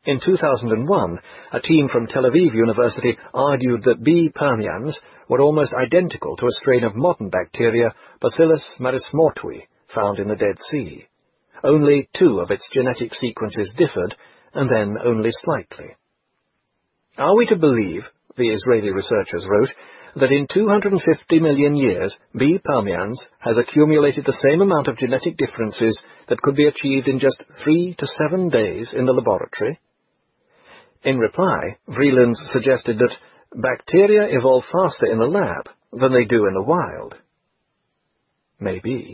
In 2001, a team from Tel Aviv University argued that B. permians were almost identical to a strain of modern bacteria, Bacillus marismortui, found in the Dead Sea. Only 2 of its genetic sequences differed, and then only slightly. Are we to believe, the Israeli researchers wrote, that in 250 million years B. permians has accumulated the same amount of genetic differences that could be achieved in just 3 to 7 days in the laboratory? In reply, Vreeland suggested that bacteria evolve faster in the lab than they do in the wild. Maybe.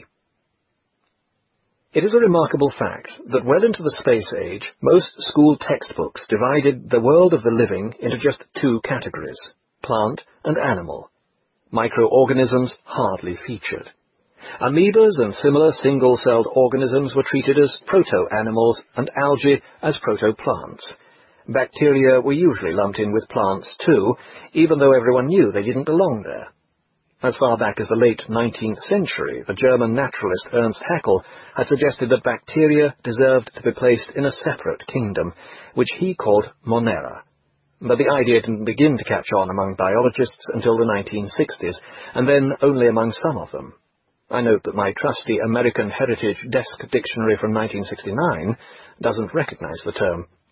It is a remarkable fact that well into the space age, most school textbooks divided the world of the living into just 2 categories, plant and animal. Microorganisms hardly featured. Amoebas and similar single-celled organisms were treated as proto-animals and algae as proto-plants. Bacteria were usually lumped in with plants too, even though everyone knew they didn't belong there. As far back as the late 19th century, the German naturalist Ernst Haeckel had suggested that bacteria deserved to be placed in a separate kingdom, which he called Monera. But the idea didn't begin to catch on among biologists until the 1960s, and then only among some of them. I note that my trusty American Heritage Desk Dictionary from 1969 doesn't recognize the term